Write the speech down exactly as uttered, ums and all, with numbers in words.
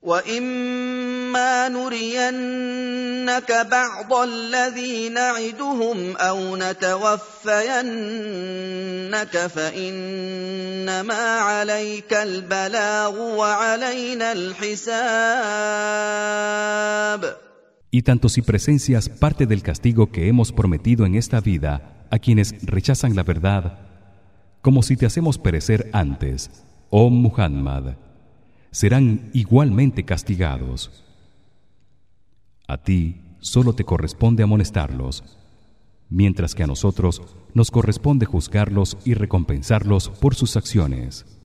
وَإِمَّا نُرِيَنَّكَ بَعْضَ الَّذِي نَعِدُهُمْ أَوْ نَتَوَفَّيَنَّكَ فَإِنَّمَا عَلَيْكَ الْبَلَاغُ وَعَلَيْنَا الْحِسَابُ. Y tanto si presencias parte del castigo que hemos prometido en esta vida a quienes rechazan la verdad, como si te hacemos perecer antes, oh Muhammad, serán igualmente castigados. A ti solo te corresponde amonestarlos, mientras que a nosotros nos corresponde juzgarlos y recompensarlos por sus acciones.